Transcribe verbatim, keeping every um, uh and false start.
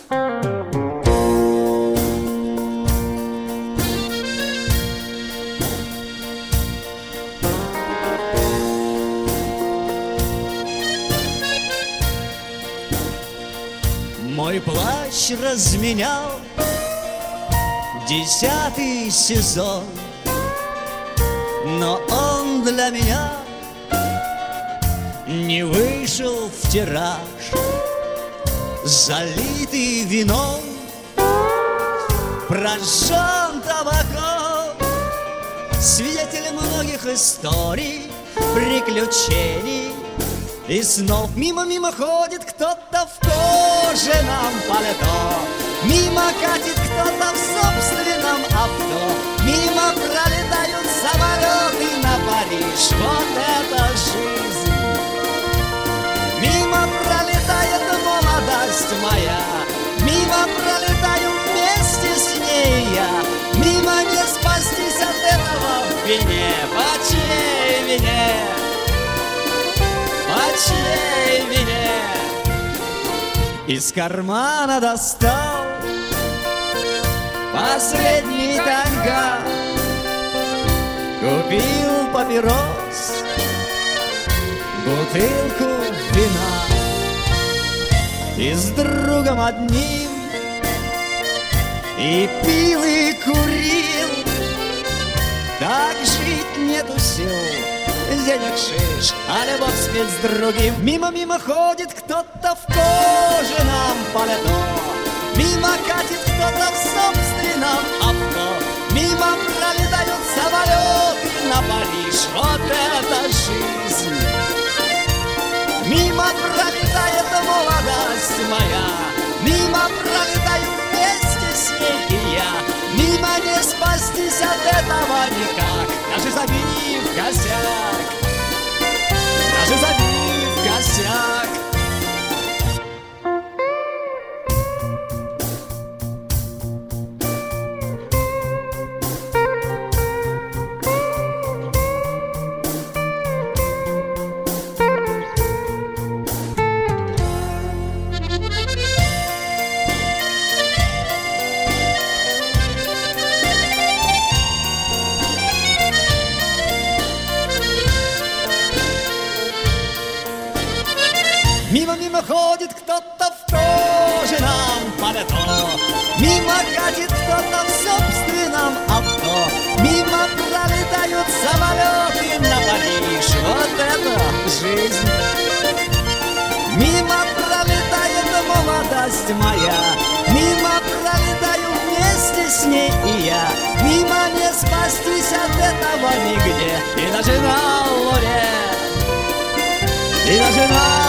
Мой плащ разменял десятый сезон, но он для меня не вышел в тираж, залитый вином, прожжен табаком, свидетель многих историй, приключений и снов. Мимо-мимо ходит кто-то в кожаном пальто, мимо катит кто-то в собственном авто, мимо пролетают самолеты на Париж. Вот это жизнь! Мимо пролетает молодость моя, мимо пролетаю вместе с ней я, мимо не спастись от этого в вине. По чьей вине? По чьей вине? Из кармана достал последний танга, купил папирос, бутылку вина и с другом одним и пил, и курил. Так жить нету сил, денег шиш, а любовь спеть с другим. Мимо-мимо ходит кто-то в кожаном пальто, мимо катит кто-то в собственном авто, мимо пролетают самолеты на Париж. Вот это жизнь! Мимо пролетает молодость моя, мимо пролетаю вместе с ней и я, мимо не спастись от этого никак, даже забив косяк, даже забив косяк. Мимо-мимо ходит кто-то в кожаном пальто, мимо катит кто-то в собственном авто, мимо пролетают самолеты на Париж. Вот это жизнь! Мимо пролетает молодость моя, мимо пролетаю вместе с ней и я, мимо не спастись от этого нигде, и даже на луне, и даже на